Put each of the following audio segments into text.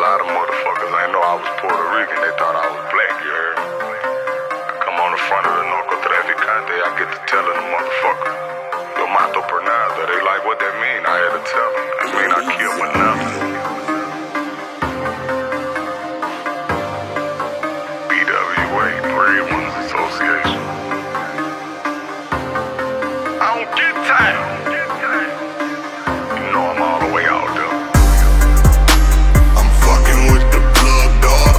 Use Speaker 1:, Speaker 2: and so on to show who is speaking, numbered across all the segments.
Speaker 1: lot of motherfuckers ain't know I was Puerto Rican. They thought I was black, you heard me? I come on the front of the narcotraficante, I get to telling the motherfucker, yo mato por nada. They like, what that mean? I had to tell them. That mean I killed with nothing. BWA, Breadwinners Association. I don't get tired. You know I'm all the way out there. I'm fucking with the plug, dog.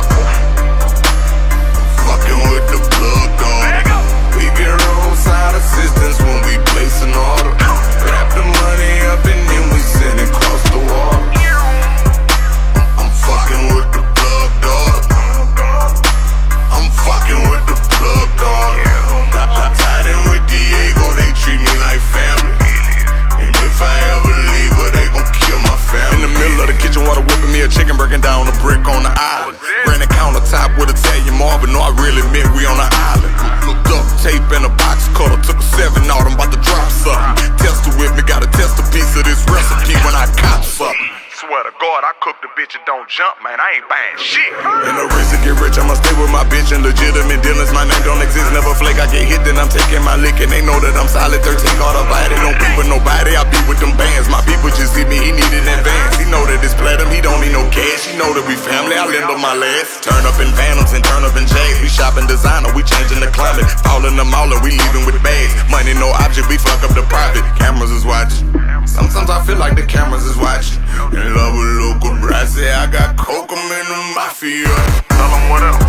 Speaker 1: Fucking with the plug, dog. We get roadside assistance when we place an order. Wrap the money up and then we send it across the water. I'm fucking with the plug, dog. I'm fucking with the plug, dog. I tied in with Diego, they treat me like family. And if I ever leave her, they gon' kill my family. In the middle of the kitchen, water whipping me a chicken, breaking down a brick on the island. Ran the countertop with Italian marble, no, I really meant we on the island. Duct tape in a box cutter, took a 7 out, I'm about to drop something. Test it with me, gotta test a piece of this recipe when I cop something. Swear to God, I cook the bitch and don't jump, man, I ain't buying shit. In the race to get rich, I'ma stay with my bitch and legitimate dealings. My name don't exist, never flake, I get hit, then I'm taking my lick. And they know that I'm solid, 13 caught a body. Don't beat with nobody, I beat with them bands. My people just see me, he needed advance. He know that it's platinum, he don't need no cash. He know that we family, I lend him my last. Turn up in Phantoms and turn up in J's. We shopping designer, we changing the climate. Falling them all and we leaving with bags. Money no object, we fuck up the profit. Cameras is watching. Sometimes I feel like the cameras is watching. In love with local brats, say I got coke, I'm in the mafia. Tell them what else.